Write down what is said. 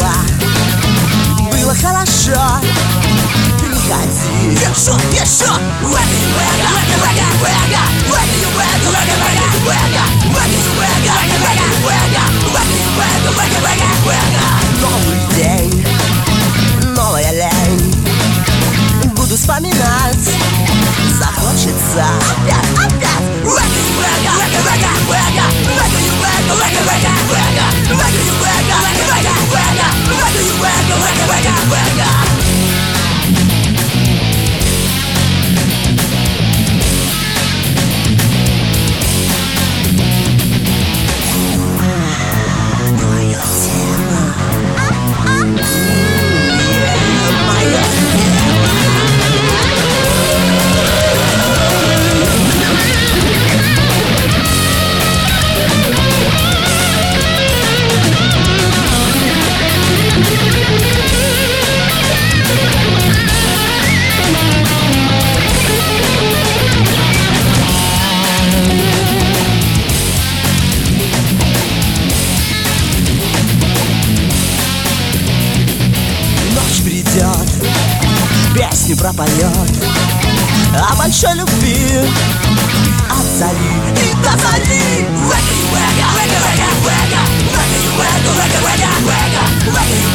было, было хорошо. Приходи еще, еще. Новый день, новая лень. Буду вспоминать, захочется опять. Песню пропоет о большой любви, от зари и до зари.